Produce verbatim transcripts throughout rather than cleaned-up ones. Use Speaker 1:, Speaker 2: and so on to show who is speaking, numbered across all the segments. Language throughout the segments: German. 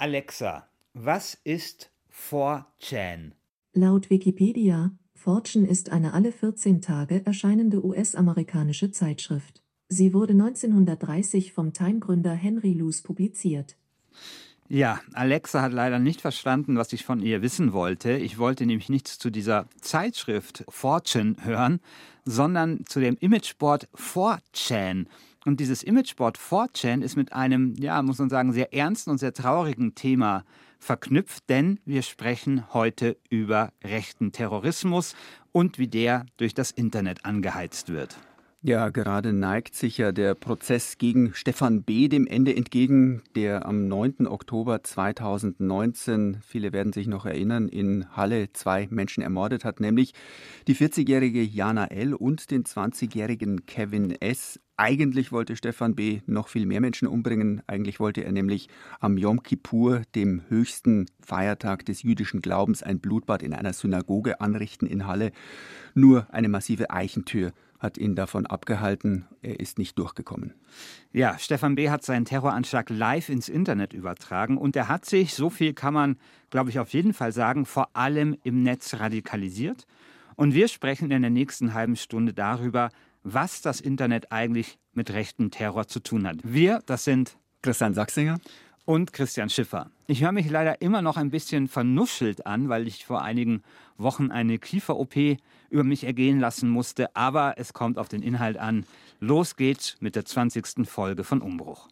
Speaker 1: Alexa, was ist four chan?
Speaker 2: Laut Wikipedia, four chan ist eine alle vierzehn Tage erscheinende U S-amerikanische Zeitschrift. Sie wurde neunzehnhundertdreißig vom Time-Gründer Henry Luce publiziert.
Speaker 1: Ja, Alexa hat leider nicht verstanden, was ich von ihr wissen wollte. Ich wollte nämlich nichts zu dieser Zeitschrift four chan hören, sondern zu dem Imageboard four chan. Und dieses Imageboard four chan ist mit einem, ja, muss man sagen, sehr ernsten und sehr traurigen Thema verknüpft, denn wir sprechen heute über rechten Terrorismus und wie der durch das Internet angeheizt wird.
Speaker 3: Ja, gerade neigt sich ja der Prozess gegen Stefan B. dem Ende entgegen, der am neunten Oktober zweitausendneunzehn, viele werden sich noch erinnern, in Halle zwei Menschen ermordet hat, nämlich die vierzigjährige Jana L. und den zwanzigjährigen Kevin S. Eigentlich wollte Stefan B. noch viel mehr Menschen umbringen. Eigentlich wollte er nämlich am Yom Kippur, dem höchsten Feiertag des jüdischen Glaubens, ein Blutbad in einer Synagoge anrichten in Halle. Nur eine massive Eichentür hat ihn davon abgehalten. Er ist nicht durchgekommen.
Speaker 1: Ja, Stefan B. hat seinen Terroranschlag live ins Internet übertragen und er hat sich, so viel kann man, glaube ich, auf jeden Fall sagen, vor allem im Netz radikalisiert. Und wir sprechen in der nächsten halben Stunde darüber, was das Internet eigentlich mit rechtem Terror zu tun hat. Wir, das sind
Speaker 3: Christian Sachsinger
Speaker 1: und Christian Schiffer. Ich höre mich leider immer noch ein bisschen vernuschelt an, weil ich vor einigen Wochen eine Kiefer-O P über mich ergehen lassen musste. Aber es kommt auf den Inhalt an. Los geht's mit der zwanzigsten Folge von Umbruch.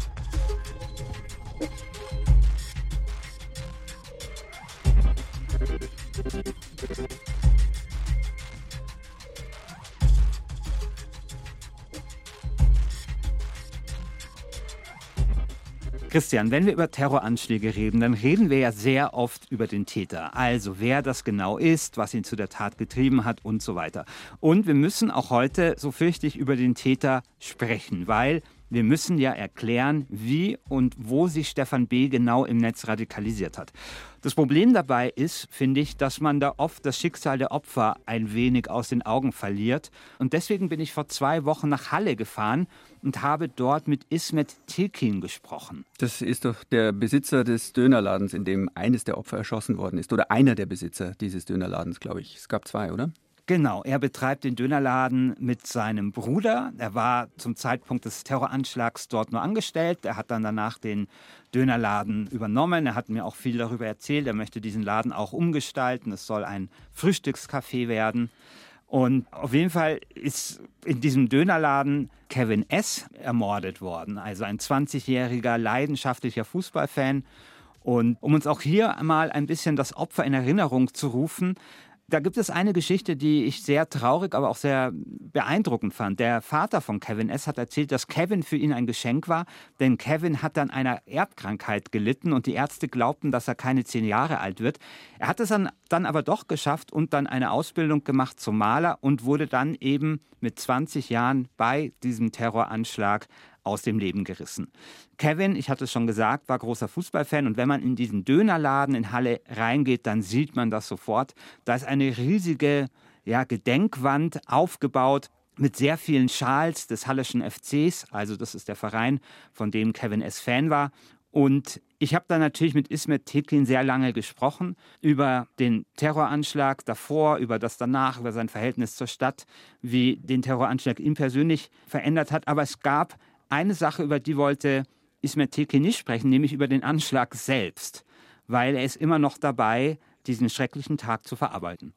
Speaker 1: Christian, wenn wir über Terroranschläge reden, dann reden wir ja sehr oft über den Täter. Also wer das genau ist, was ihn zu der Tat getrieben hat und so weiter. Und wir müssen auch heute, so fürchte ich, über den Täter sprechen, weil wir müssen ja erklären, wie und wo sich Stefan B. genau im Netz radikalisiert hat. Das Problem dabei ist, finde ich, dass man da oft das Schicksal der Opfer ein wenig aus den Augen verliert. Und deswegen bin ich vor zwei Wochen nach Halle gefahren und habe dort mit İsmet Tekin gesprochen.
Speaker 3: Das ist doch der Besitzer des Dönerladens, in dem eines der Opfer erschossen worden ist. Oder einer der Besitzer dieses Dönerladens, glaube ich. Es gab zwei, oder?
Speaker 1: Genau, er betreibt den Dönerladen mit seinem Bruder. Er war zum Zeitpunkt des Terroranschlags dort nur angestellt. Er hat dann danach den Dönerladen übernommen. Er hat mir auch viel darüber erzählt. Er möchte diesen Laden auch umgestalten. Es soll ein Frühstückscafé werden. Und auf jeden Fall ist in diesem Dönerladen Kevin S. ermordet worden. Also ein zwanzigjähriger leidenschaftlicher Fußballfan. Und um uns auch hier mal ein bisschen das Opfer in Erinnerung zu rufen, da gibt es eine Geschichte, die ich sehr traurig, aber auch sehr beeindruckend fand. Der Vater von Kevin S. hat erzählt, dass Kevin für ihn ein Geschenk war, denn Kevin hat an einer Erbkrankheit gelitten und die Ärzte glaubten, dass er keine zehn Jahre alt wird. Er hat es dann, dann aber doch geschafft und dann eine Ausbildung gemacht zum Maler und wurde dann eben mit zwanzig Jahren bei diesem Terroranschlag aus dem Leben gerissen. Kevin, ich hatte es schon gesagt, war großer Fußballfan und wenn man in diesen Dönerladen in Halle reingeht, dann sieht man das sofort. Da ist eine riesige ja, Gedenkwand aufgebaut mit sehr vielen Schals des Halleschen F Cs, also das ist der Verein, von dem Kevin S. Fan war. Und ich habe dann natürlich mit İsmet Tekin sehr lange gesprochen über den Terroranschlag davor, über das danach, über sein Verhältnis zur Stadt, wie den Terroranschlag ihn persönlich verändert hat. Aber es gab eine Sache, über die wollte İsmet Tekin nicht sprechen, nämlich über den Anschlag selbst, weil er ist immer noch dabei, diesen schrecklichen Tag zu verarbeiten.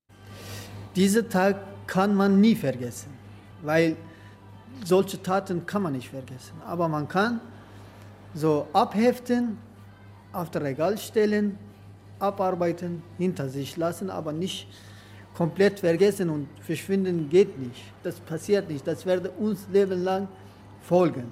Speaker 4: Diesen Tag kann man nie vergessen, weil solche Taten kann man nicht vergessen. Aber man kann so abheften, auf das Regal stellen, abarbeiten, hinter sich lassen, aber nicht komplett vergessen und verschwinden geht nicht. Das passiert nicht, das wird uns lebenlang folgen.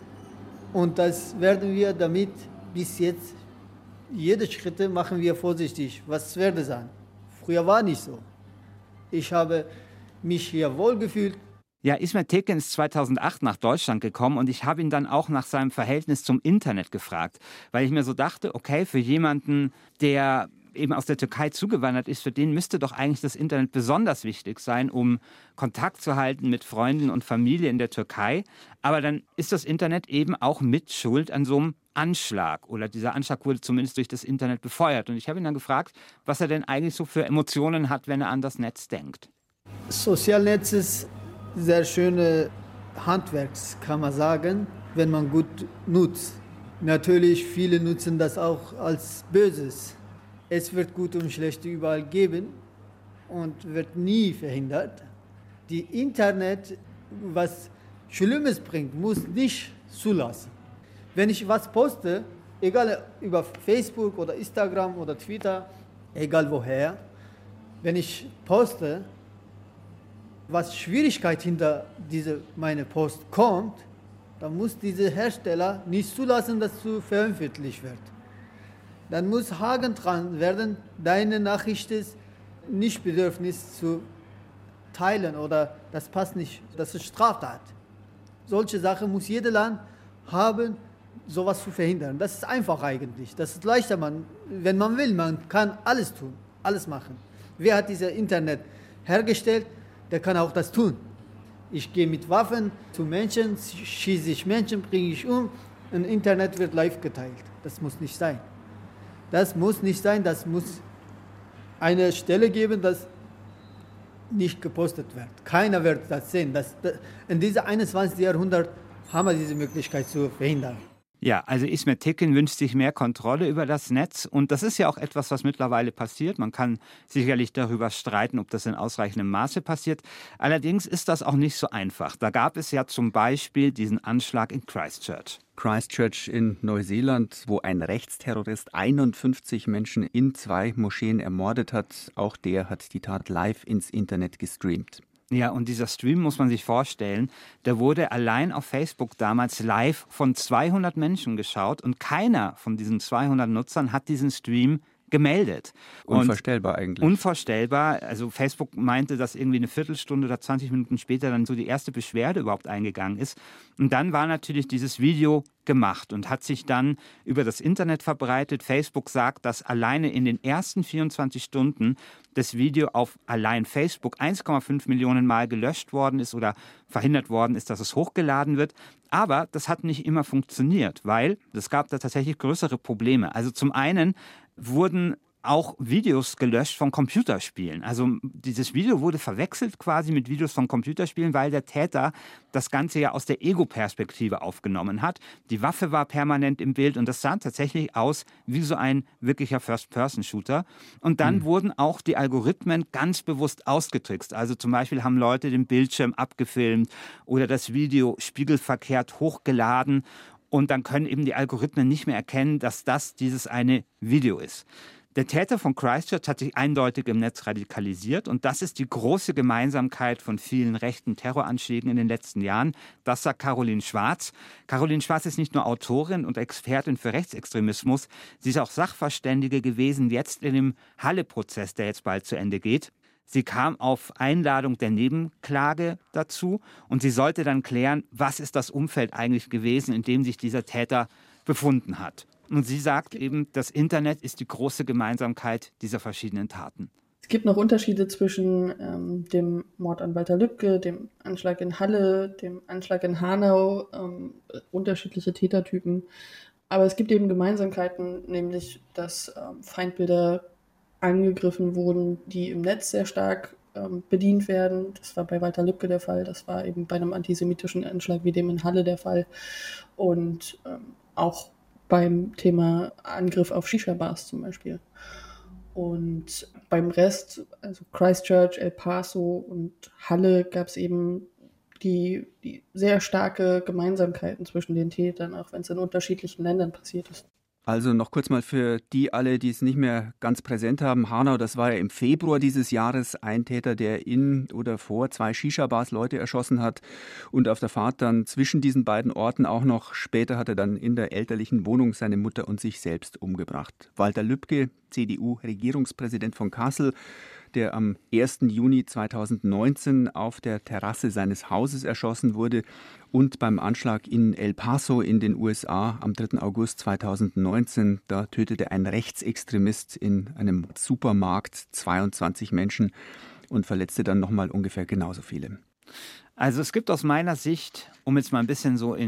Speaker 4: Und das werden wir damit bis jetzt, jede Schritte machen wir vorsichtig, was werde sein. Früher war nicht so. Ich habe mich hier wohlgefühlt.
Speaker 1: Ja, İsmet Tekin ist zweitausendacht nach Deutschland gekommen und ich habe ihn dann auch nach seinem Verhältnis zum Internet gefragt, weil ich mir so dachte, okay, für jemanden, der eben aus der Türkei zugewandert ist, für den müsste doch eigentlich das Internet besonders wichtig sein, um Kontakt zu halten mit Freunden und Familie in der Türkei. Aber dann ist das Internet eben auch mit Schuld an so einem Anschlag oder dieser Anschlag wurde zumindest durch das Internet befeuert. Und ich habe ihn dann gefragt, was er denn eigentlich so für Emotionen hat, wenn er an das Netz denkt.
Speaker 4: Sozialnetz ist sehr schöne Handwerk, kann man sagen, wenn man gut nutzt. Natürlich, viele nutzen das auch als Böses. Es wird Gute und Schlechte überall geben und wird nie verhindert. Die Internet, was Schlimmes bringt, muss nicht zulassen. Wenn ich was poste, egal über Facebook oder Instagram oder Twitter, egal woher, wenn ich poste, was Schwierigkeit hinter diese meine Post kommt, dann muss dieser Hersteller nicht zulassen, dass es veröffentlicht wird. Dann muss Haken dran werden, deine Nachricht ist nicht Bedürfnis zu teilen oder das passt nicht, das ist Straftat. Solche Sachen muss jeder Land haben, sowas zu verhindern. Das ist einfach eigentlich. Das ist leichter, man, wenn man will. Man kann alles tun, alles machen. Wer hat dieses Internet hergestellt, der kann auch das tun. Ich gehe mit Waffen zu Menschen, schieße ich Menschen, bringe ich um und Internet wird live geteilt. Das muss nicht sein. Das muss nicht sein, das muss eine Stelle geben, das nicht gepostet wird. Keiner wird das sehen. Das, das, in diesem einundzwanzigsten Jahrhundert haben wir diese Möglichkeit zu verhindern.
Speaker 1: Ja, also Ismet Tekin wünscht sich mehr Kontrolle über das Netz und das ist ja auch etwas, was mittlerweile passiert. Man kann sicherlich darüber streiten, ob das in ausreichendem Maße passiert. Allerdings ist das auch nicht so einfach. Da gab es ja zum Beispiel diesen Anschlag in Christchurch.
Speaker 3: Christchurch in Neuseeland, wo ein Rechtsterrorist einundfünfzig Menschen in zwei Moscheen ermordet hat. Auch der hat die Tat live ins Internet gestreamt.
Speaker 1: Ja, und dieser Stream, muss man sich vorstellen, der wurde allein auf Facebook damals live von zweihundert Menschen geschaut und keiner von diesen zweihundert Nutzern hat diesen Stream gemeldet.
Speaker 3: Unvorstellbar eigentlich.
Speaker 1: Unvorstellbar. Also Facebook meinte, dass irgendwie eine Viertelstunde oder zwanzig Minuten später dann so die erste Beschwerde überhaupt eingegangen ist. Und dann war natürlich dieses Video gemacht und hat sich dann über das Internet verbreitet. Facebook sagt, dass alleine in den ersten vierundzwanzig Stunden das Video auf allein Facebook eins Komma fünf Millionen Mal gelöscht worden ist oder verhindert worden ist, dass es hochgeladen wird. Aber das hat nicht immer funktioniert, weil es gab da tatsächlich größere Probleme. Also zum einen wurden auch Videos gelöscht von Computerspielen. Also dieses Video wurde verwechselt quasi mit Videos von Computerspielen, weil der Täter das Ganze ja aus der Ego-Perspektive aufgenommen hat. Die Waffe war permanent im Bild und das sah tatsächlich aus wie so ein wirklicher First-Person-Shooter. Und dann mhm. wurden auch die Algorithmen ganz bewusst ausgetrickst. Also zum Beispiel haben Leute den Bildschirm abgefilmt oder das Video spiegelverkehrt hochgeladen. Und dann können eben die Algorithmen nicht mehr erkennen, dass das dieses eine Video ist. Der Täter von Christchurch hat sich eindeutig im Netz radikalisiert und das ist die große Gemeinsamkeit von vielen rechten Terroranschlägen in den letzten Jahren. Das sagt Caroline Schwarz. Caroline Schwarz ist nicht nur Autorin und Expertin für Rechtsextremismus, sie ist auch Sachverständige gewesen jetzt in dem Halle-Prozess, der jetzt bald zu Ende geht. Sie kam auf Einladung der Nebenklage dazu und sie sollte dann klären, was ist das Umfeld eigentlich gewesen, in dem sich dieser Täter befunden hat. Und sie sagt eben, das Internet ist die große Gemeinsamkeit dieser verschiedenen Taten.
Speaker 5: Es gibt noch Unterschiede zwischen ähm, dem Mord an Walter Lübcke, dem Anschlag in Halle, dem Anschlag in Hanau, ähm, unterschiedliche Tätertypen. Aber es gibt eben Gemeinsamkeiten, nämlich dass ähm, Feindbilder angegriffen wurden, die im Netz sehr stark ähm, bedient werden. Das war bei Walter Lübcke der Fall, das war eben bei einem antisemitischen Anschlag wie dem in Halle der Fall. Und ähm, auch beim Thema Angriff auf Shisha-Bars zum Beispiel. Und beim Rest, also Christchurch, El Paso und Halle, gab es eben die, die sehr starke Gemeinsamkeiten zwischen den Tätern, auch wenn es in unterschiedlichen Ländern passiert ist.
Speaker 3: Also noch kurz mal für die alle, die es nicht mehr ganz präsent haben. Hanau, das war ja im Februar dieses Jahres ein Täter, der in oder vor zwei Shisha-Bars Leute erschossen hat und auf der Fahrt dann zwischen diesen beiden Orten auch noch, später hat er dann in der elterlichen Wohnung seine Mutter und sich selbst umgebracht. Walter Lübcke, C D U-Regierungspräsident von Kassel, der am ersten Juni zweitausendneunzehn auf der Terrasse seines Hauses erschossen wurde und beim Anschlag in El Paso in den U S A am dritten August zweitausendneunzehn, da tötete ein Rechtsextremist in einem Supermarkt zweiundzwanzig Menschen und verletzte dann nochmal ungefähr genauso viele.
Speaker 1: Also es gibt aus meiner Sicht, um jetzt mal ein bisschen so in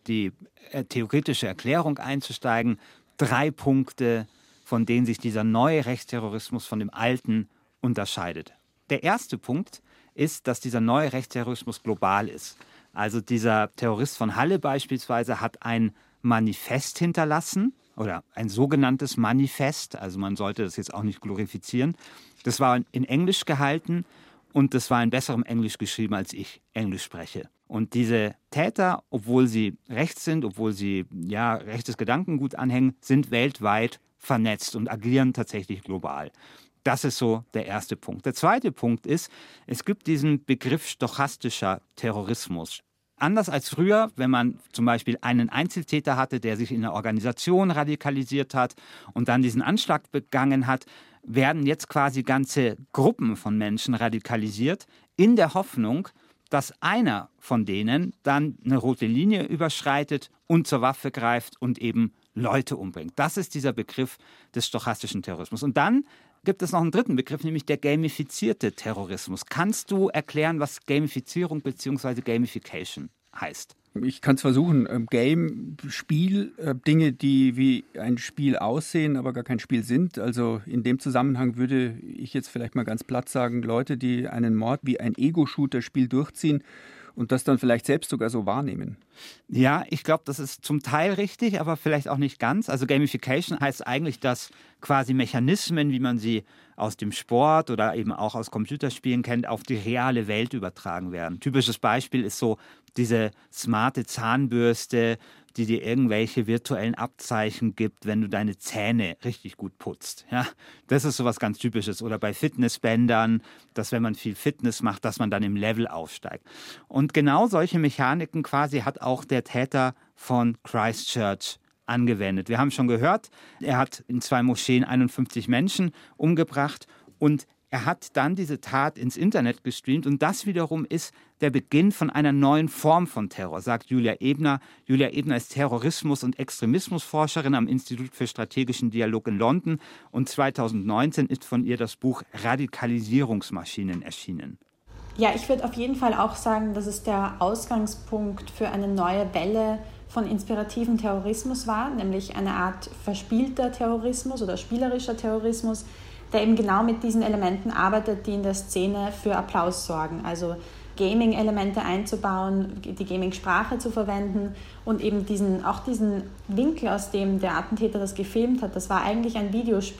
Speaker 1: die äh, theoretische Erklärung einzusteigen, drei Punkte, von denen sich dieser neue Rechtsterrorismus von dem alten unterscheidet. Der erste Punkt ist, dass dieser neue Rechtsterrorismus global ist. Also dieser Terrorist von Halle beispielsweise hat ein Manifest hinterlassen oder ein sogenanntes Manifest, also man sollte das jetzt auch nicht glorifizieren. Das war in Englisch gehalten und das war in besserem Englisch geschrieben, als ich Englisch spreche. Und diese Täter, obwohl sie rechts sind, obwohl sie ja rechtes Gedankengut anhängen, sind weltweit vernetzt und agieren tatsächlich global. Das ist so der erste Punkt. Der zweite Punkt ist, es gibt diesen Begriff stochastischer Terrorismus. Anders als früher, wenn man zum Beispiel einen Einzeltäter hatte, der sich in einer Organisation radikalisiert hat und dann diesen Anschlag begangen hat, werden jetzt quasi ganze Gruppen von Menschen radikalisiert, in der Hoffnung, dass einer von denen dann eine rote Linie überschreitet und zur Waffe greift und eben Leute umbringt. Das ist dieser Begriff des stochastischen Terrorismus. Und dann gibt es noch einen dritten Begriff, nämlich der gamifizierte Terrorismus. Kannst du erklären, was Gamifizierung bzw. Gamification heißt?
Speaker 3: Ich kann es versuchen. Game, Spiel, Dinge, die wie ein Spiel aussehen, aber gar kein Spiel sind. Also in dem Zusammenhang würde ich jetzt vielleicht mal ganz platt sagen, Leute, die einen Mord wie ein Ego-Shooter-Spiel durchziehen und das dann vielleicht selbst sogar so wahrnehmen.
Speaker 1: Ja, ich glaube, das ist zum Teil richtig, aber vielleicht auch nicht ganz. Also Gamification heißt eigentlich, dass quasi Mechanismen, wie man sie aus dem Sport oder eben auch aus Computerspielen kennt, auf die reale Welt übertragen werden. Typisches Beispiel ist so diese smarte Zahnbürste, die dir irgendwelche virtuellen Abzeichen gibt, wenn du deine Zähne richtig gut putzt. Ja, das ist sowas ganz Typisches. Oder bei Fitnessbändern, dass wenn man viel Fitness macht, dass man dann im Level aufsteigt. Und genau solche Mechaniken quasi hat auch der Täter von Christchurch angewendet. Wir haben schon gehört, er hat in zwei Moscheen einundfünfzig Menschen umgebracht und er hat dann diese Tat ins Internet gestreamt und das wiederum ist der Beginn von einer neuen Form von Terror, sagt Julia Ebner. Julia Ebner ist Terrorismus- und Extremismusforscherin am Institut für strategischen Dialog in London und zweitausendneunzehn ist von ihr das Buch Radikalisierungsmaschinen erschienen.
Speaker 6: Ja, ich würde auf jeden Fall auch sagen, dass es der Ausgangspunkt für eine neue Welle von inspirativen Terrorismus war, nämlich eine Art verspielter Terrorismus oder spielerischer Terrorismus, der eben genau mit diesen Elementen arbeitet, die in der Szene für Applaus sorgen. Also Gaming-Elemente einzubauen, die Gaming-Sprache zu verwenden und eben diesen, auch diesen Winkel, aus dem der Attentäter das gefilmt hat, das war eigentlich ein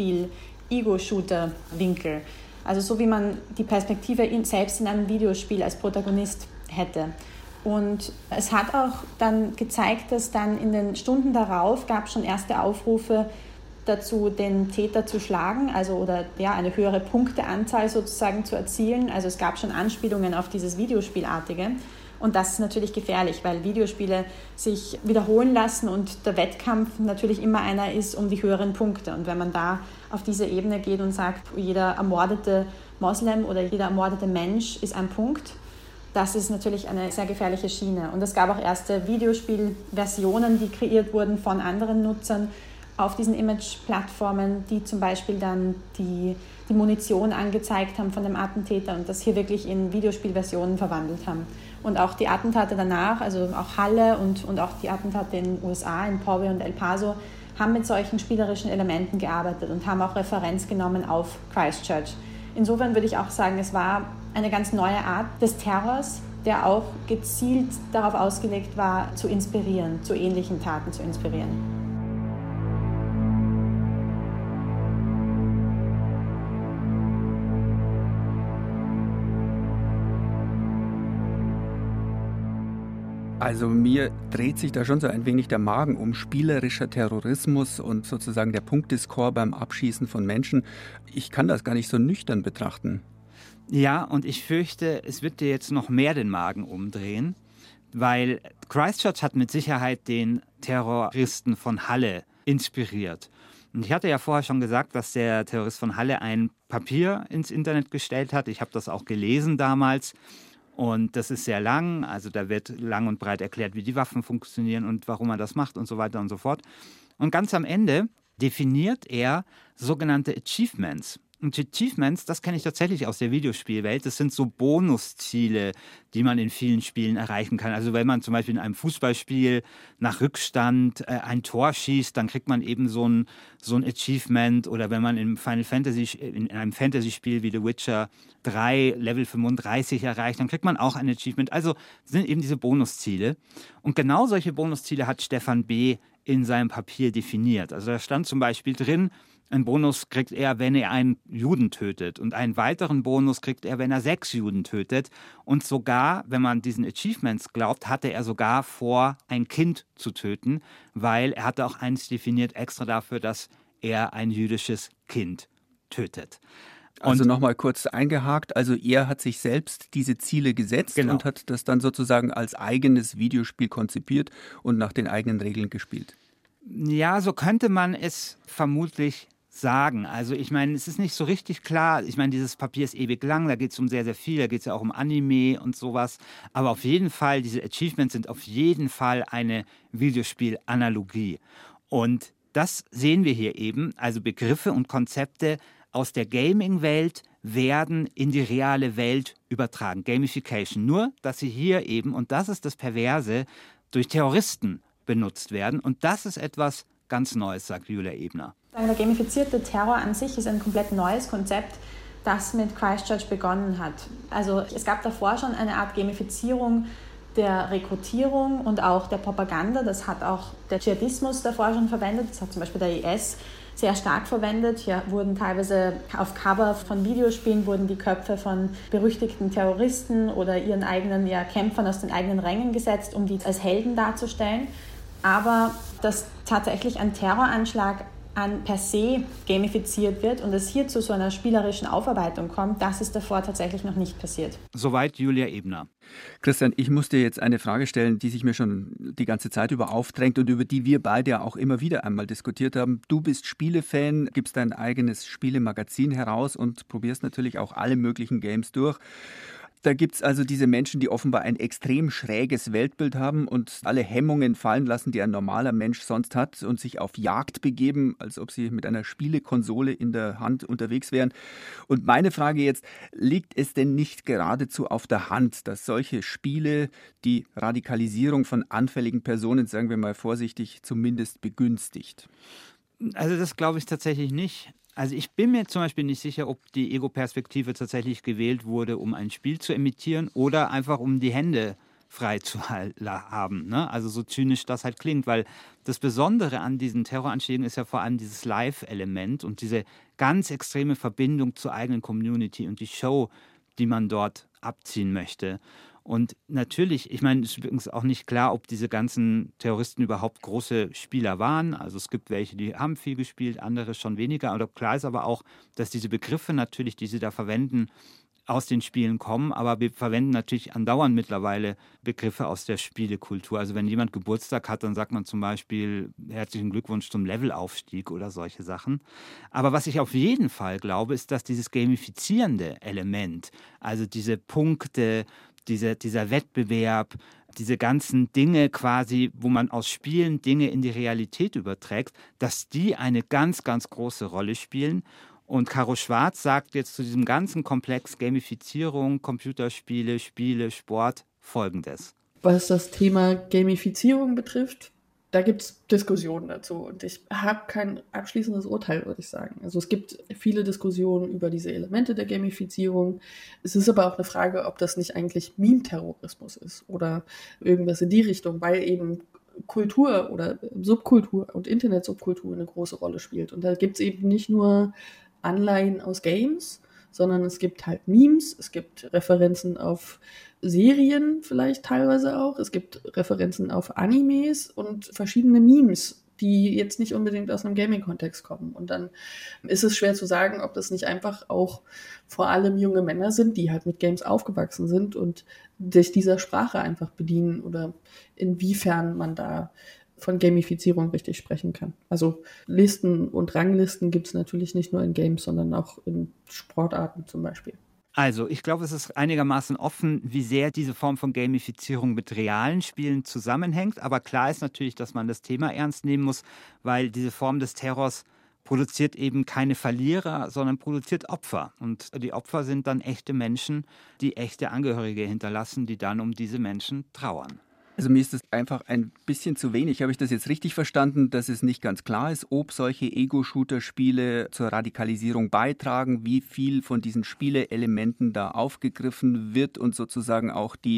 Speaker 6: Videospiel-Ego-Shooter-Winkel. Also so wie man die Perspektive in, selbst in einem Videospiel als Protagonist hätte. Und es hat auch dann gezeigt, dass dann in den Stunden darauf gab es schon erste Aufrufe dazu, den Täter zu schlagen, also oder ja, eine höhere Punkteanzahl sozusagen zu erzielen. Also es gab schon Anspielungen auf dieses Videospielartige. Und das ist natürlich gefährlich, weil Videospiele sich wiederholen lassen und der Wettkampf natürlich immer einer ist um die höheren Punkte. Und wenn man da auf diese Ebene geht und sagt, jeder ermordete Moslem oder jeder ermordete Mensch ist ein Punkt, das ist natürlich eine sehr gefährliche Schiene. Und es gab auch erste Videospielversionen, die kreiert wurden von anderen Nutzern auf diesen Image-Plattformen, die zum Beispiel dann die, die Munition angezeigt haben von dem Attentäter und das hier wirklich in Videospielversionen verwandelt haben. Und auch die Attentate danach, also auch Halle und, und auch die Attentate in den U S A, in Poway und El Paso, haben mit solchen spielerischen Elementen gearbeitet und haben auch Referenz genommen auf Christchurch. Insofern würde ich auch sagen, es war eine ganz neue Art des Terrors, der auch gezielt darauf ausgelegt war, zu inspirieren, zu ähnlichen Taten zu inspirieren.
Speaker 3: Also mir dreht sich da schon so ein wenig der Magen um spielerischer Terrorismus und sozusagen der Punktescore beim Abschießen von Menschen. Ich kann das gar nicht so nüchtern betrachten.
Speaker 1: Ja, und ich fürchte, es wird dir jetzt noch mehr den Magen umdrehen, weil Christchurch hat mit Sicherheit den Terroristen von Halle inspiriert. Und ich hatte ja vorher schon gesagt, dass der Terrorist von Halle ein Papier ins Internet gestellt hat. Ich habe das auch gelesen damals. Und das ist sehr lang, also da wird lang und breit erklärt, wie die Waffen funktionieren und warum er das macht und so weiter und so fort. Und ganz am Ende definiert er sogenannte Achievements. Und Achievements, das kenne ich tatsächlich aus der Videospielwelt. Das sind so Bonusziele, die man in vielen Spielen erreichen kann. Also wenn man zum Beispiel in einem Fußballspiel nach Rückstand äh, ein Tor schießt, dann kriegt man eben so ein, so ein Achievement. Oder wenn man im Final Fantasy, in einem Fantasy-Spiel wie The Witcher drei Level fünfunddreißig erreicht, dann kriegt man auch ein Achievement. Also sind eben diese Bonusziele. Und genau solche Bonusziele hat Stefan B. in seinem Papier definiert. Also da stand zum Beispiel drin, ein Bonus kriegt er, wenn er einen Juden tötet. Und einen weiteren Bonus kriegt er, wenn er sechs Juden tötet. Und sogar, wenn man diesen Achievements glaubt, hatte er sogar vor, ein Kind zu töten, weil er hatte auch eins definiert extra dafür, dass er ein jüdisches Kind tötet.
Speaker 3: Also nochmal kurz eingehakt, also er hat sich selbst diese Ziele gesetzt genau. und hat das dann sozusagen als eigenes Videospiel konzipiert und nach den eigenen Regeln gespielt.
Speaker 1: Ja, so könnte man es vermutlich sagen. Also ich meine, es ist nicht so richtig klar. Ich meine, dieses Papier ist ewig lang, da geht es um sehr, sehr viel, da geht es ja auch um Anime und sowas. Aber auf jeden Fall, diese Achievements sind auf jeden Fall eine Videospiel-Analogie. Und das sehen wir hier eben. Also Begriffe und Konzepte aus der Gaming-Welt werden in die reale Welt übertragen. Gamification. Nur, dass sie hier eben, und das ist das Perverse, durch Terroristen benutzt werden. Und das ist etwas ganz Neues, sagt Julia Ebner.
Speaker 6: Der gamifizierte Terror an sich ist ein komplett neues Konzept, das mit Christchurch begonnen hat. Also es gab davor schon eine Art Gamifizierung der Rekrutierung und auch der Propaganda. Das hat auch der Dschihadismus davor schon verwendet. Das hat zum Beispiel der I S sehr stark verwendet. Hier wurden teilweise auf Cover von Videospielen wurden die Köpfe von berüchtigten Terroristen oder ihren eigenen ja, Kämpfern aus den eigenen Rängen gesetzt, um die als Helden darzustellen. Aber dass tatsächlich ein Terroranschlag an per se gamifiziert wird und es hier zu so einer spielerischen Aufarbeitung kommt, das ist davor tatsächlich noch nicht passiert.
Speaker 1: Soweit Julia Ebner.
Speaker 3: Christian, ich muss dir jetzt eine Frage stellen, die sich mir schon die ganze Zeit über aufdrängt und über die wir beide ja auch immer wieder einmal diskutiert haben. Du bist Spielefan, gibst dein eigenes Spielemagazin heraus und probierst natürlich auch alle möglichen Games durch. Da gibt es also diese Menschen, die offenbar ein extrem schräges Weltbild haben und alle Hemmungen fallen lassen, die ein normaler Mensch sonst hat und sich auf Jagd begeben, als ob sie mit einer Spielekonsole in der Hand unterwegs wären. Und meine Frage jetzt, liegt es denn nicht geradezu auf der Hand, dass solche Spiele die Radikalisierung von anfälligen Personen, sagen wir mal vorsichtig, zumindest begünstigt?
Speaker 1: Also das glaube ich tatsächlich nicht. Also ich bin mir zum Beispiel nicht sicher, ob die Ego-Perspektive tatsächlich gewählt wurde, um ein Spiel zu imitieren oder einfach um die Hände frei zu haben. Ne? Also so zynisch das halt klingt, weil das Besondere an diesen Terroranschlägen ist ja vor allem dieses Live-Element und diese ganz extreme Verbindung zur eigenen Community und die Show, die man dort abziehen möchte. Und natürlich, ich meine, es ist übrigens auch nicht klar, ob diese ganzen Terroristen überhaupt große Spieler waren. Also es gibt welche, die haben viel gespielt, andere schon weniger. Oder klar ist aber auch, dass diese Begriffe natürlich, die sie da verwenden, aus den Spielen kommen. Aber wir verwenden natürlich andauernd mittlerweile Begriffe aus der Spielekultur. Also wenn jemand Geburtstag hat, dann sagt man zum Beispiel herzlichen Glückwunsch zum Levelaufstieg oder solche Sachen. Aber was ich auf jeden Fall glaube, ist, dass dieses gamifizierende Element, also diese Punkte, Diese, dieser Wettbewerb, diese ganzen Dinge quasi, wo man aus Spielen Dinge in die Realität überträgt, dass die eine ganz, ganz große Rolle spielen. Und Caro Schwarz sagt jetzt zu diesem ganzen Komplex Gamifizierung, Computerspiele, Spiele, Sport Folgendes.
Speaker 5: Was das Thema Gamifizierung betrifft, da gibt es Diskussionen dazu und ich habe kein abschließendes Urteil, würde ich sagen. Also es gibt viele Diskussionen über diese Elemente der Gamifizierung. Es ist aber auch eine Frage, ob das nicht eigentlich Meme-Terrorismus ist oder irgendwas in die Richtung, weil eben Kultur oder Subkultur und Internet-Subkultur eine große Rolle spielt. Und da gibt es eben nicht nur Anleihen aus Games, sondern es gibt halt Memes, es gibt Referenzen auf Serien vielleicht teilweise auch, es gibt Referenzen auf Animes und verschiedene Memes, die jetzt nicht unbedingt aus einem Gaming-Kontext kommen. Und dann ist es schwer zu sagen, ob das nicht einfach auch vor allem junge Männer sind, die halt mit Games aufgewachsen sind und sich dieser Sprache einfach bedienen oder inwiefern man da von Gamifizierung richtig sprechen kann. Also Listen und Ranglisten gibt es natürlich nicht nur in Games, sondern auch in Sportarten zum Beispiel.
Speaker 1: Also, ich glaube, es ist einigermaßen offen, wie sehr diese Form von Gamifizierung mit realen Spielen zusammenhängt. Aber klar ist natürlich, dass man das Thema ernst nehmen muss, weil diese Form des Terrors produziert eben keine Verlierer, sondern produziert Opfer. Und die Opfer sind dann echte Menschen, die echte Angehörige hinterlassen, die dann um diese Menschen trauern.
Speaker 3: Also mir ist das einfach ein bisschen zu wenig. Habe ich das jetzt richtig verstanden, dass es nicht ganz klar ist, ob solche Ego-Shooter-Spiele zur Radikalisierung beitragen, wie viel von diesen Spieleelementen da aufgegriffen wird und sozusagen auch die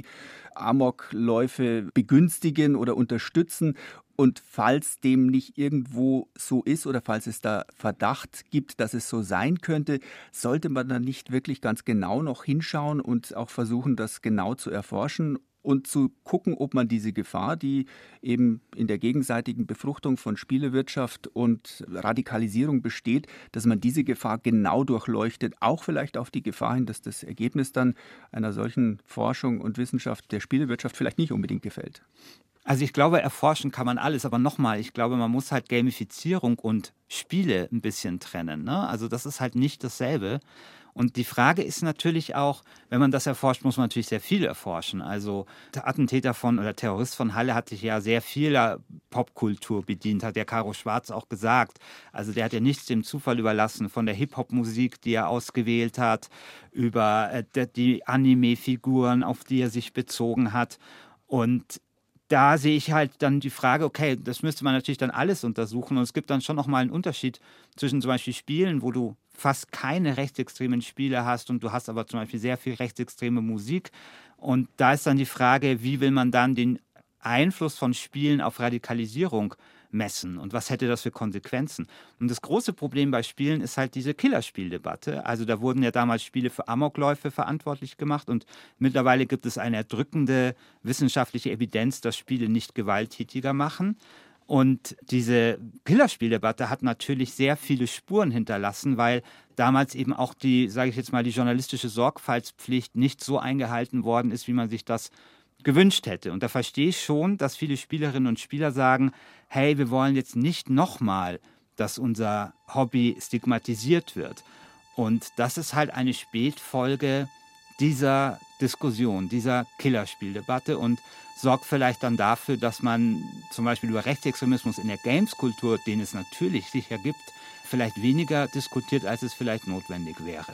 Speaker 3: Amokläufe begünstigen oder unterstützen? Und falls dem nicht irgendwo so ist oder falls es da Verdacht gibt, dass es so sein könnte, sollte man dann nicht wirklich ganz genau noch hinschauen und auch versuchen, das genau zu erforschen und zu gucken, ob man diese Gefahr, die eben in der gegenseitigen Befruchtung von Spielewirtschaft und Radikalisierung besteht, dass man diese Gefahr genau durchleuchtet, auch vielleicht auf die Gefahr hin, dass das Ergebnis dann einer solchen Forschung und Wissenschaft der Spielewirtschaft vielleicht nicht unbedingt gefällt.
Speaker 1: Also ich glaube, erforschen kann man alles, aber nochmal, ich glaube, man muss halt Gamifizierung und Spiele ein bisschen trennen, ne? Also das ist halt nicht dasselbe. Und die Frage ist natürlich auch, wenn man das erforscht, muss man natürlich sehr viel erforschen. Also der Attentäter von oder Terrorist von Halle hat sich ja sehr vieler Popkultur bedient, hat ja Caro Schwarz auch gesagt. Also der hat ja nichts dem Zufall überlassen, von der Hip-Hop-Musik, die er ausgewählt hat, über äh, die Anime-Figuren, auf die er sich bezogen hat. Und da sehe ich halt dann die Frage, okay, das müsste man natürlich dann alles untersuchen. Und es gibt dann schon nochmal einen Unterschied zwischen zum Beispiel Spielen, wo du fast keine rechtsextremen Spiele hast und du hast aber zum Beispiel sehr viel rechtsextreme Musik. Und da ist dann die Frage, wie will man dann den Einfluss von Spielen auf Radikalisierung messen und was hätte das für Konsequenzen? Und das große Problem bei Spielen ist halt diese Killerspieldebatte. Also da wurden ja damals Spiele für Amokläufe verantwortlich gemacht und mittlerweile gibt es eine erdrückende wissenschaftliche Evidenz, dass Spiele nicht gewalttätiger machen. Und diese Killerspieldebatte hat natürlich sehr viele Spuren hinterlassen, weil damals eben auch die, sage ich jetzt mal, die journalistische Sorgfaltspflicht nicht so eingehalten worden ist, wie man sich das gewünscht hätte. Und da verstehe ich schon, dass viele Spielerinnen und Spieler sagen, hey, wir wollen jetzt nicht nochmal, dass unser Hobby stigmatisiert wird. Und das ist halt eine Spätfolge dieser Diskussion, dieser Killerspieldebatte und sorgt vielleicht dann dafür, dass man zum Beispiel über Rechtsextremismus in der Games-Kultur, den es natürlich sicher gibt, vielleicht weniger diskutiert, als es vielleicht notwendig wäre.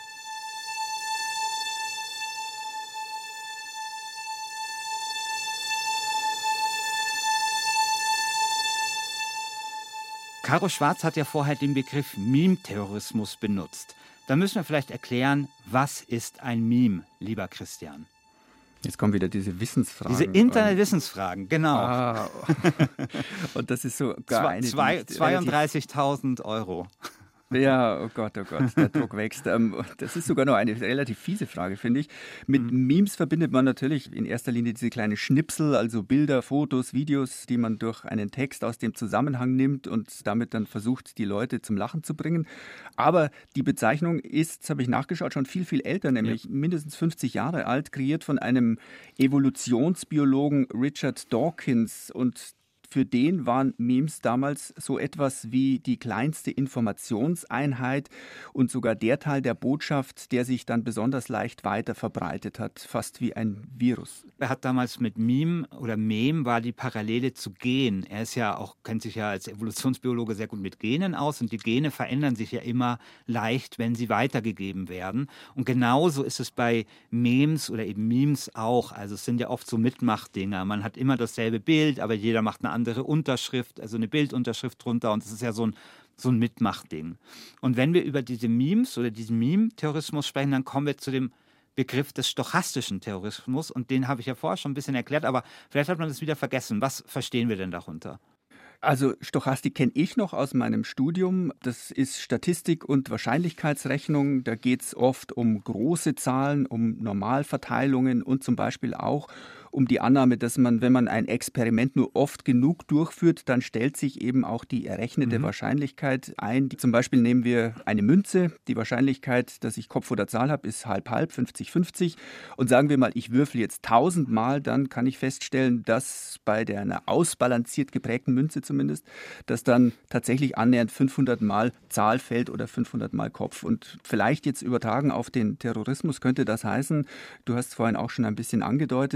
Speaker 1: Caro Schwarz hat ja vorher den Begriff Meme-Terrorismus benutzt. Da müssen wir vielleicht erklären, was ist ein Meme, lieber Christian?
Speaker 3: Jetzt kommen wieder diese Wissensfragen.
Speaker 1: Diese Internet-Wissensfragen, genau.
Speaker 3: Ah, und das ist so gar eine...
Speaker 1: zweiunddreißigtausend Euro.
Speaker 3: Ja, oh Gott, oh Gott, der Druck wächst. Das ist sogar noch eine relativ fiese Frage, finde ich. Mit mhm. Memes verbindet man natürlich in erster Linie diese kleinen Schnipsel, also Bilder, Fotos, Videos, die man durch einen Text aus dem Zusammenhang nimmt und damit dann versucht, die Leute zum Lachen zu bringen. Aber die Bezeichnung ist, das habe ich nachgeschaut, schon viel, viel älter, nämlich ja. mindestens fünfzig Jahre alt, kreiert von einem Evolutionsbiologen Richard Dawkins. Und für den waren Memes damals so etwas wie die kleinste Informationseinheit und sogar der Teil der Botschaft, der sich dann besonders leicht weiter verbreitet hat, fast wie ein Virus.
Speaker 1: Er hat damals mit Meme oder Mem war die Parallele zu Gen. Er ist ja auch, kennt sich ja als Evolutionsbiologe sehr gut mit Genen aus und die Gene verändern sich ja immer leicht, wenn sie weitergegeben werden. Und genauso ist es bei Memes oder eben Memes auch. Also es sind ja oft so Mitmachdinger. Man hat immer dasselbe Bild, aber jeder macht eine andere andere Unterschrift, also eine Bildunterschrift drunter und es ist ja so ein, so ein Mitmachding. Und wenn wir über diese Memes oder diesen Meme-Terrorismus sprechen, dann kommen wir zu dem Begriff des stochastischen Terrorismus und den habe ich ja vorher schon ein bisschen erklärt, aber vielleicht hat man das wieder vergessen. Was verstehen wir denn darunter?
Speaker 3: Also Stochastik kenne ich noch aus meinem Studium. Das ist Statistik und Wahrscheinlichkeitsrechnung. Da geht es oft um große Zahlen, um Normalverteilungen und zum Beispiel auch um die Annahme, dass man, wenn man ein Experiment nur oft genug durchführt, dann stellt sich eben auch die errechnete mhm. Wahrscheinlichkeit ein. Zum Beispiel nehmen wir eine Münze. Die Wahrscheinlichkeit, dass ich Kopf oder Zahl habe, ist halb-halb, fünfzig fünfzig. Und sagen wir mal, ich würfel jetzt tausend Mal, dann kann ich feststellen, dass bei der einer ausbalanciert geprägten Münze zumindest, dass dann tatsächlich annähernd fünfhundert Mal Zahl fällt oder fünfhundert Mal Kopf. Und vielleicht jetzt übertragen auf den Terrorismus könnte das heißen, du hast vorhin auch schon ein bisschen angedeutet, dass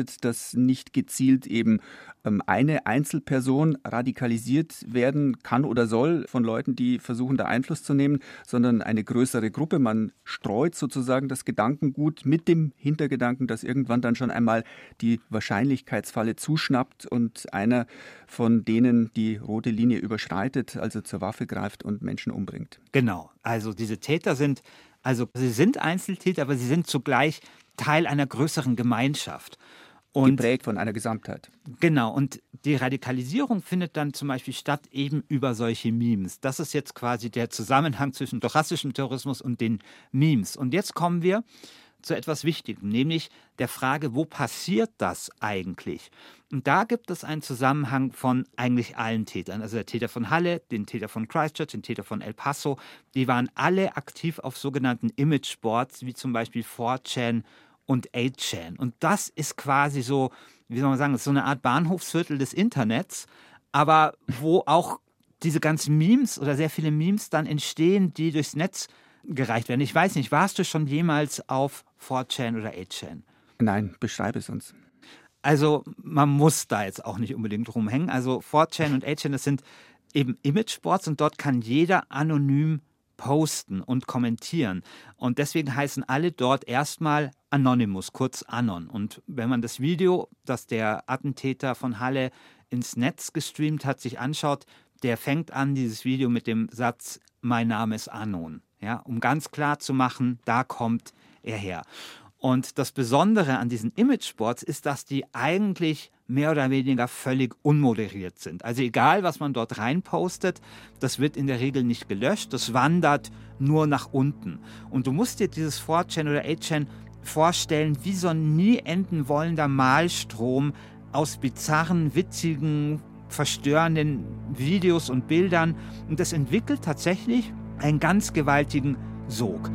Speaker 3: dass nicht gezielt eben ähm, eine Einzelperson radikalisiert werden kann oder soll von Leuten, die versuchen, da Einfluss zu nehmen, sondern eine größere Gruppe. Man streut sozusagen das Gedankengut mit dem Hintergedanken, dass irgendwann dann schon einmal die Wahrscheinlichkeitsfalle zuschnappt und einer von denen die rote Linie überschreitet, also zur Waffe greift und Menschen umbringt.
Speaker 1: Genau, also diese Täter sind, also sie sind Einzeltäter, aber sie sind zugleich Teil einer größeren Gemeinschaft.
Speaker 3: Und geprägt von einer Gesamtheit.
Speaker 1: Genau, und die Radikalisierung findet dann zum Beispiel statt eben über solche Memes. Das ist jetzt quasi der Zusammenhang zwischen rassischem Terrorismus und den Memes. Und jetzt kommen wir zu etwas Wichtigem, nämlich der Frage, wo passiert das eigentlich? Und da gibt es einen Zusammenhang von eigentlich allen Tätern. Also der Täter von Halle, den Täter von Christchurch, den Täter von El Paso, die waren alle aktiv auf sogenannten Imageboards, wie zum Beispiel four chan und eight chan. Und das ist quasi so, wie soll man sagen, so eine Art Bahnhofsviertel des Internets, aber wo auch diese ganzen Memes oder sehr viele Memes dann entstehen, die durchs Netz gereicht werden. Ich weiß nicht, warst du schon jemals auf four chan oder eight chan?
Speaker 3: Nein, beschreibe es uns.
Speaker 1: Also man muss da jetzt auch nicht unbedingt rumhängen. Also four chan und eight chan, das sind eben Imageboards und dort kann jeder anonym posten und kommentieren. Und deswegen heißen alle dort erstmal Anonymous, kurz Anon. Und wenn man das Video, das der Attentäter von Halle ins Netz gestreamt hat, sich anschaut, der fängt an, dieses Video mit dem Satz, mein Name ist Anon. Ja, um ganz klar zu machen, da kommt er her. Und das Besondere an diesen Imageboards ist, dass die eigentlich mehr oder weniger völlig unmoderiert sind. Also egal, was man dort reinpostet, das wird in der Regel nicht gelöscht, das wandert nur nach unten. Und du musst dir dieses four chan oder eight chan vorstellen, wie so ein nie enden wollender Malstrom aus bizarren, witzigen, verstörenden Videos und Bildern. Und das entwickelt tatsächlich einen ganz gewaltigen Sog.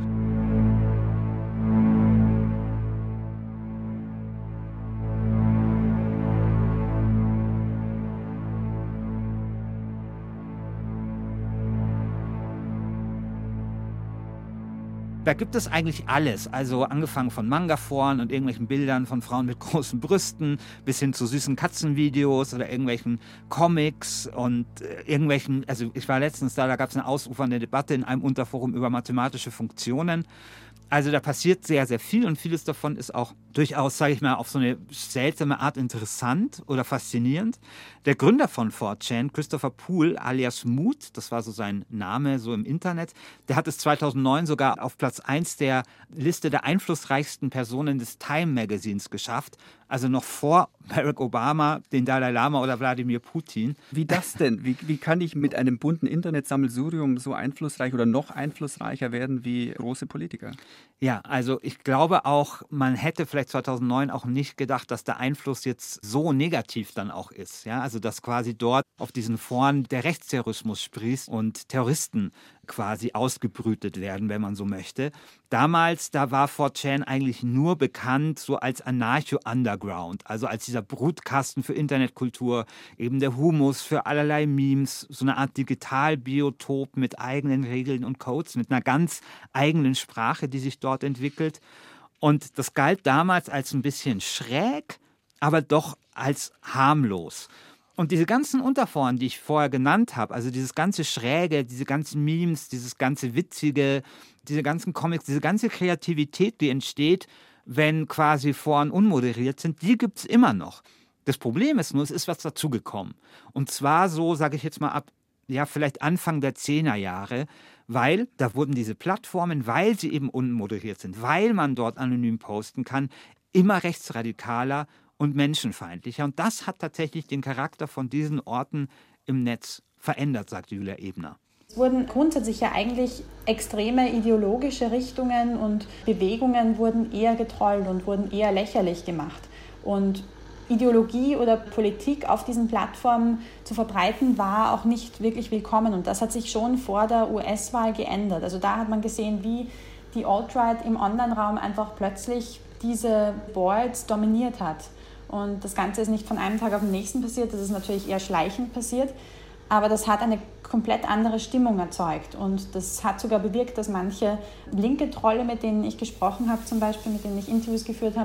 Speaker 1: Da gibt es eigentlich alles, also angefangen von Manga-Foren und irgendwelchen Bildern von Frauen mit großen Brüsten bis hin zu süßen Katzenvideos oder irgendwelchen Comics und äh, irgendwelchen, also ich war letztens da, da gab es eine ausufernde Debatte in einem Unterforum über mathematische Funktionen. Also da passiert sehr, sehr viel und vieles davon ist auch durchaus, sage ich mal, auf so eine seltsame Art interessant oder faszinierend. Der Gründer von four chan, Christopher Poole alias Mood, das war so sein Name so im Internet, der hat es zweitausendneun sogar auf Platz eins der Liste der einflussreichsten Personen des Time Magazins geschafft. Also noch vor Barack Obama, den Dalai Lama oder Wladimir Putin.
Speaker 3: Wie das denn? Wie, wie kann ich mit einem bunten Internetsammelsurium so einflussreich oder noch einflussreicher werden wie große Politiker?
Speaker 1: Ja, also ich glaube auch, man hätte vielleicht zweitausendneun auch nicht gedacht, dass der Einfluss jetzt so negativ dann auch ist. Ja, also dass quasi dort auf diesen Foren der Rechtsterrorismus sprießt und Terroristen quasi ausgebrütet werden, wenn man so möchte. Damals, da war four chan eigentlich nur bekannt so als Anarcho-Underground, also als dieser Brutkasten für Internetkultur, eben der Humus für allerlei Memes, so eine Art Digitalbiotop mit eigenen Regeln und Codes, mit einer ganz eigenen Sprache, die sich dort entwickelt. Und das galt damals als ein bisschen schräg, aber doch als harmlos. Und diese ganzen Unterforen, die ich vorher genannt habe, also dieses ganze Schräge, diese ganzen Memes, dieses ganze Witzige, diese ganzen Comics, diese ganze Kreativität, die entsteht, wenn quasi Foren unmoderiert sind, die gibt es immer noch. Das Problem ist nur, es ist was dazugekommen. Und zwar so, sage ich jetzt mal ab, ja vielleicht Anfang der Zehnerjahre, weil da wurden diese Plattformen, weil sie eben unmoderiert sind, weil man dort anonym posten kann, immer rechtsradikaler und menschenfeindlicher. Und das hat tatsächlich den Charakter von diesen Orten im Netz verändert, sagt Julia Ebner.
Speaker 6: Es wurden grundsätzlich ja eigentlich extreme ideologische Richtungen und Bewegungen wurden eher getrollt und wurden eher lächerlich gemacht. Und Ideologie oder Politik auf diesen Plattformen zu verbreiten, war auch nicht wirklich willkommen. Und das hat sich schon vor der U S-Wahl geändert. Also da hat man gesehen, wie die Alt-Right im Online-Raum einfach plötzlich diese Boards dominiert hat. Und das Ganze ist nicht von einem Tag auf den nächsten passiert, das ist natürlich eher schleichend passiert, aber das hat eine komplett andere Stimmung erzeugt und das hat sogar bewirkt, dass manche linke Trolle, mit denen ich gesprochen habe, zum Beispiel, mit denen ich Interviews geführt habe,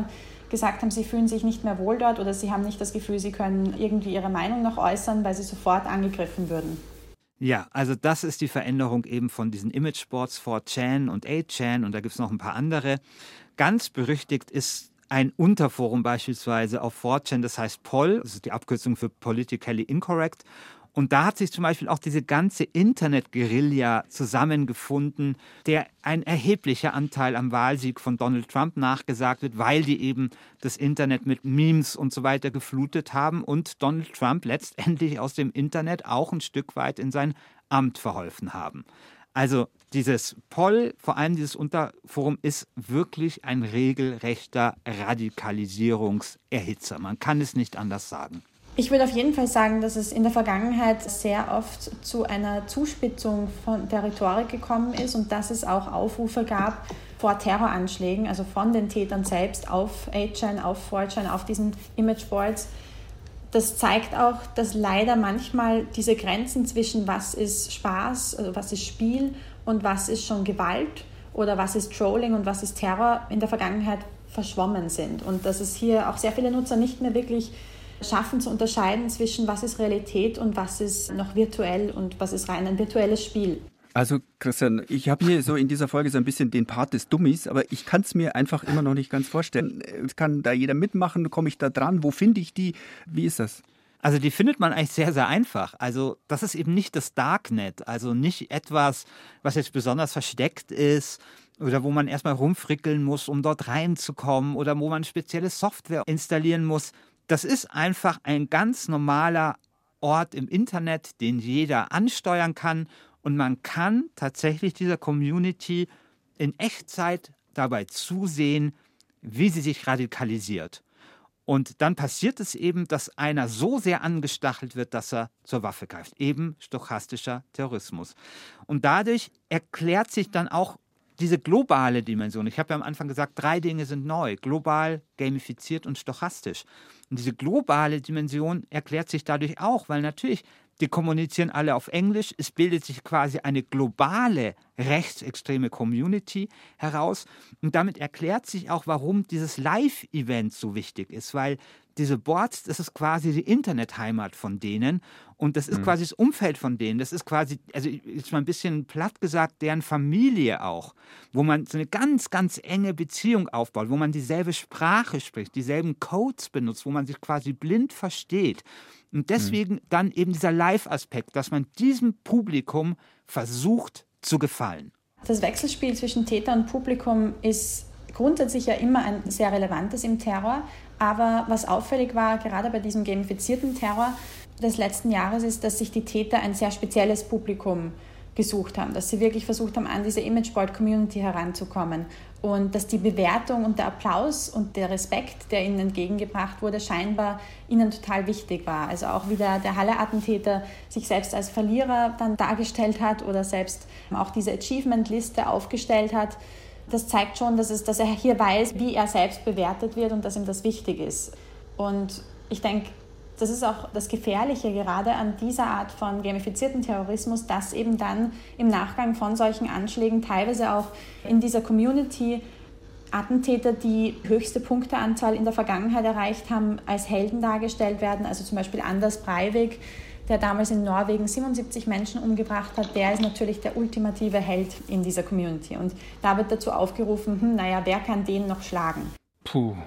Speaker 6: gesagt haben, sie fühlen sich nicht mehr wohl dort oder sie haben nicht das Gefühl, sie können irgendwie ihre Meinung noch äußern, weil sie sofort angegriffen würden.
Speaker 1: Ja, also das ist die Veränderung eben von diesen Imageboards four chan und eight chan und da gibt es noch ein paar andere. Ganz berüchtigt ist ein Unterforum beispielsweise auf four chan, das heißt P O L, das ist die Abkürzung für Politically Incorrect. Und da hat sich zum Beispiel auch diese ganze Internet-Guerilla zusammengefunden, der ein erheblicher Anteil am Wahlsieg von Donald Trump nachgesagt wird, weil die eben das Internet mit Memes und so weiter geflutet haben und Donald Trump letztendlich aus dem Internet auch ein Stück weit in sein Amt verholfen haben. Also dieses P O L, vor allem dieses Unterforum, ist wirklich ein regelrechter Radikalisierungserhitzer. Man kann es nicht anders sagen.
Speaker 6: Ich würde auf jeden Fall sagen, dass es in der Vergangenheit sehr oft zu einer Zuspitzung von der Rhetorik gekommen ist und dass es auch Aufrufe gab vor Terroranschlägen, also von den Tätern selbst auf eight chan, auf four chan, auf diesen Imageboards. Das zeigt auch, dass leider manchmal diese Grenzen zwischen was ist Spaß, also was ist Spiel und was ist schon Gewalt oder was ist Trolling und was ist Terror in der Vergangenheit verschwommen sind. Und dass es hier auch sehr viele Nutzer nicht mehr wirklich schaffen zu unterscheiden zwischen was ist Realität und was ist noch virtuell und was ist rein ein virtuelles Spiel.
Speaker 3: Also Christian, ich habe hier so in dieser Folge so ein bisschen den Part des Dummies, aber ich kann es mir einfach immer noch nicht ganz vorstellen. Kann da jeder mitmachen? Komme ich da dran? Wo finde ich die? Wie ist das?
Speaker 1: Also die findet man eigentlich sehr, sehr einfach. Also das ist eben nicht das Darknet, also nicht etwas, was jetzt besonders versteckt ist oder wo man erstmal rumfrickeln muss, um dort reinzukommen oder wo man spezielle Software installieren muss. Das ist einfach ein ganz normaler Ort im Internet, den jeder ansteuern kann. Und man kann tatsächlich dieser Community in Echtzeit dabei zusehen, wie sie sich radikalisiert. Und dann passiert es eben, dass einer so sehr angestachelt wird, dass er zur Waffe greift. Eben stochastischer Terrorismus. Und dadurch erklärt sich dann auch diese globale Dimension. Ich habe ja am Anfang gesagt, drei Dinge sind neu. Global, gamifiziert und stochastisch. Und diese globale Dimension erklärt sich dadurch auch, weil natürlich, die kommunizieren alle auf Englisch. Es bildet sich quasi eine globale rechtsextreme Community heraus. Und damit erklärt sich auch, warum dieses Live-Event so wichtig ist, weil diese Boards, das ist quasi die Internetheimat von denen und das ist mhm. quasi das Umfeld von denen. Das ist quasi, also jetzt mal ein bisschen platt gesagt, deren Familie auch, wo man so eine ganz, ganz enge Beziehung aufbaut, wo man dieselbe Sprache spricht, dieselben Codes benutzt, wo man sich quasi blind versteht. Und deswegen mhm. dann eben dieser Live-Aspekt, dass man diesem Publikum versucht zu gefallen.
Speaker 6: Das Wechselspiel zwischen Täter und Publikum ist grundsätzlich ja immer ein sehr relevantes im Terror. Aber was auffällig war, gerade bei diesem gamifizierten Terror des letzten Jahres, ist, dass sich die Täter ein sehr spezielles Publikum gesucht haben, dass sie wirklich versucht haben, an diese Imageboard-Community heranzukommen und dass die Bewertung und der Applaus und der Respekt, der ihnen entgegengebracht wurde, scheinbar ihnen total wichtig war. Also auch wie der, der Halle-Attentäter sich selbst als Verlierer dann dargestellt hat oder selbst auch diese Achievement-Liste aufgestellt hat. Das zeigt schon, dass, es, dass er hier weiß, wie er selbst bewertet wird und dass ihm das wichtig ist. Und ich denke, das ist auch das Gefährliche gerade an dieser Art von gamifizierten Terrorismus, dass eben dann im Nachgang von solchen Anschlägen teilweise auch in dieser Community Attentäter, die höchste Punkteanzahl in der Vergangenheit erreicht haben, als Helden dargestellt werden. Also zum Beispiel Anders Breivik, der damals in Norwegen siebenundsiebzig Menschen umgebracht hat, der ist natürlich der ultimative Held in dieser Community. Und da wird dazu aufgerufen, hm, naja, wer kann den noch schlagen?
Speaker 1: Puh.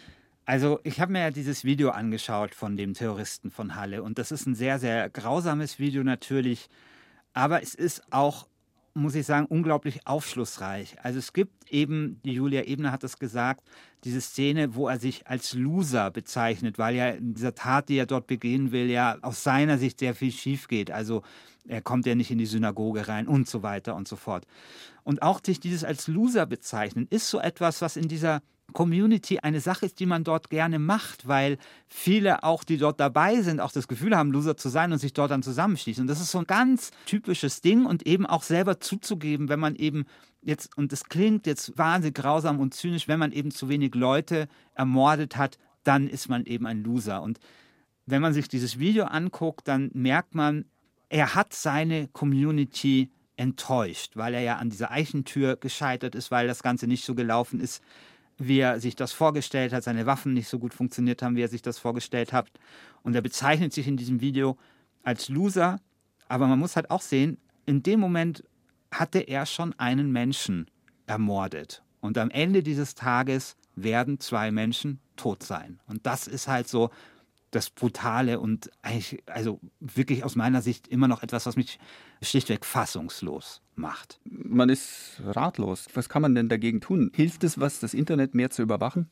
Speaker 1: Also ich habe mir ja dieses Video angeschaut von dem Terroristen von Halle und das ist ein sehr, sehr grausames Video natürlich, aber es ist auch, muss ich sagen, unglaublich aufschlussreich. Also es gibt eben, die Julia Ebner hat es gesagt, diese Szene, wo er sich als Loser bezeichnet, weil ja in dieser Tat, die er dort begehen will, ja aus seiner Sicht sehr viel schief geht. Also er kommt ja nicht in die Synagoge rein und so weiter und so fort. Und auch sich dieses als Loser bezeichnen, ist so etwas, was in dieser Community eine Sache ist, die man dort gerne macht, weil viele auch, die dort dabei sind, auch das Gefühl haben, Loser zu sein und sich dort dann zusammenschließen. Und das ist so ein ganz typisches Ding und eben auch selber zuzugeben, wenn man eben jetzt, und das klingt jetzt wahnsinnig grausam und zynisch, wenn man eben zu wenig Leute ermordet hat, dann ist man eben ein Loser. Und wenn man sich dieses Video anguckt, dann merkt man, er hat seine Community enttäuscht, weil er ja an dieser Eichentür gescheitert ist, weil das Ganze nicht so gelaufen ist, wie er sich das vorgestellt hat, seine Waffen nicht so gut funktioniert haben, wie er sich das vorgestellt hat. Und er bezeichnet sich in diesem Video als Loser. Aber man muss halt auch sehen, in dem Moment hatte er schon einen Menschen ermordet. Und am Ende dieses Tages werden zwei Menschen tot sein. Und das ist halt so das Brutale und eigentlich, also wirklich aus meiner Sicht immer noch etwas, was mich schlichtweg fassungslos macht.
Speaker 3: Man ist ratlos. Was kann man denn dagegen tun? Hilft es was, das Internet mehr zu überwachen?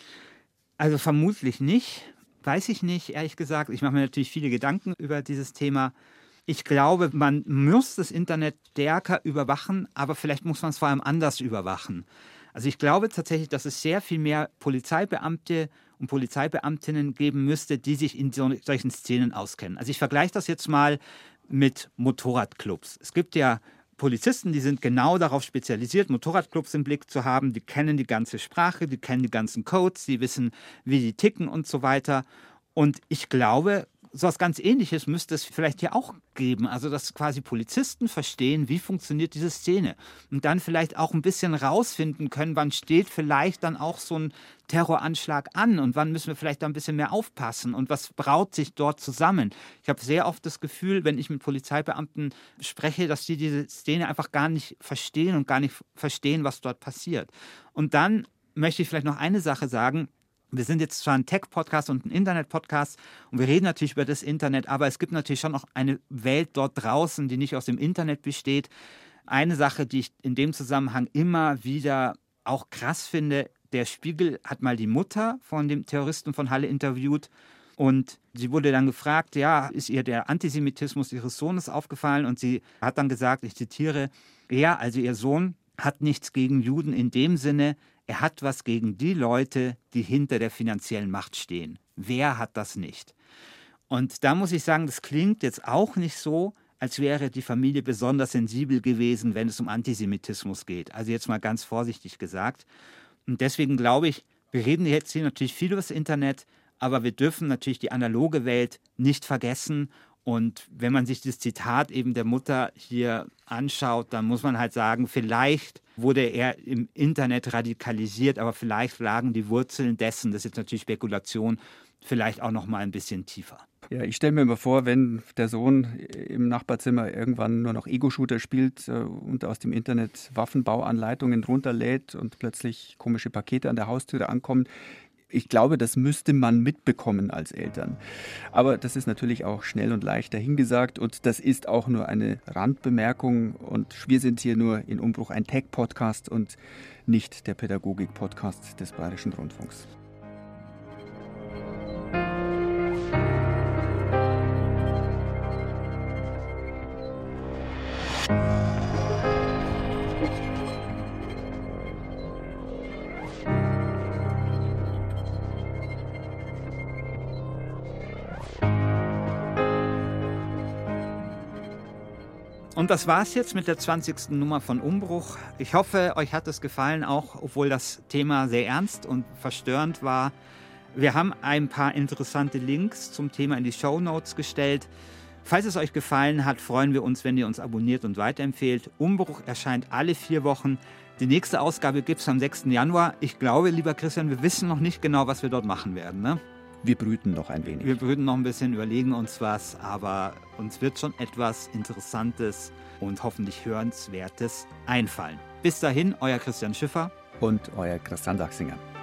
Speaker 1: Also vermutlich nicht. Weiß ich nicht, ehrlich gesagt. Ich mache mir natürlich viele Gedanken über dieses Thema. Ich glaube, man muss das Internet stärker überwachen, aber vielleicht muss man es vor allem anders überwachen. Also ich glaube tatsächlich, dass es sehr viel mehr Polizeibeamte und Polizeibeamtinnen geben müsste, die sich in so, solchen Szenen auskennen. Also ich vergleiche das jetzt mal mit Motorradclubs. Es gibt ja Polizisten, die sind genau darauf spezialisiert, Motorradclubs im Blick zu haben. Die kennen die ganze Sprache, die kennen die ganzen Codes, die wissen, wie die ticken und so weiter. Und ich glaube, so etwas ganz Ähnliches müsste es vielleicht hier auch geben. Also, dass quasi Polizisten verstehen, wie funktioniert diese Szene. Und dann vielleicht auch ein bisschen rausfinden können, wann steht vielleicht dann auch so ein Terroranschlag an und wann müssen wir vielleicht da ein bisschen mehr aufpassen und was braut sich dort zusammen. Ich habe sehr oft das Gefühl, wenn ich mit Polizeibeamten spreche, dass die diese Szene einfach gar nicht verstehen und gar nicht verstehen, was dort passiert. Und dann möchte ich vielleicht noch eine Sache sagen. Wir sind jetzt zwar ein Tech-Podcast und ein Internet-Podcast und wir reden natürlich über das Internet, aber es gibt natürlich schon noch eine Welt dort draußen, die nicht aus dem Internet besteht. Eine Sache, die ich in dem Zusammenhang immer wieder auch krass finde, der Spiegel hat mal die Mutter von dem Terroristen von Halle interviewt und sie wurde dann gefragt, ja, ist ihr der Antisemitismus ihres Sohnes aufgefallen? Und sie hat dann gesagt, ich zitiere, ja, also ihr Sohn hat nichts gegen Juden in dem Sinne, er hat was gegen die Leute, die hinter der finanziellen Macht stehen. Wer hat das nicht? Und da muss ich sagen, das klingt jetzt auch nicht so, als wäre die Familie besonders sensibel gewesen, wenn es um Antisemitismus geht. Also jetzt mal ganz vorsichtig gesagt. Und deswegen glaube ich, wir reden jetzt hier natürlich viel über das Internet, aber wir dürfen natürlich die analoge Welt nicht vergessen. Und wenn man sich das Zitat eben der Mutter hier anschaut, dann muss man halt sagen, vielleicht wurde er im Internet radikalisiert, aber vielleicht lagen die Wurzeln dessen, das ist jetzt natürlich Spekulation, vielleicht auch noch mal ein bisschen tiefer.
Speaker 3: Ja, ich stelle mir mal vor, wenn der Sohn im Nachbarzimmer irgendwann nur noch Ego-Shooter spielt äh, und aus dem Internet Waffenbauanleitungen runterlädt und plötzlich komische Pakete an der Haustüre ankommen. Ich glaube, das müsste man mitbekommen als Eltern. Aber das ist natürlich auch schnell und leicht dahingesagt und das ist auch nur eine Randbemerkung und wir sind hier nur in Umbruch ein Tech-Podcast und nicht der Pädagogik-Podcast des Bayerischen Rundfunks.
Speaker 1: Und das war's jetzt mit der zwanzigsten Nummer von Umbruch. Ich hoffe, euch hat es gefallen, auch obwohl das Thema sehr ernst und verstörend war. Wir haben ein paar interessante Links zum Thema in die Shownotes gestellt. Falls es euch gefallen hat, freuen wir uns, wenn ihr uns abonniert und weiterempfehlt. Umbruch erscheint alle vier Wochen. Die nächste Ausgabe gibt es am sechsten Januar. Ich glaube, lieber Christian, wir wissen noch nicht genau, was wir dort machen werden, ne?
Speaker 3: Wir brüten noch ein wenig.
Speaker 1: Wir brüten noch ein bisschen, überlegen uns was, aber uns wird schon etwas Interessantes und hoffentlich Hörenswertes einfallen. Bis dahin, euer Christian Schiffer
Speaker 3: und euer Christian Sachsinger.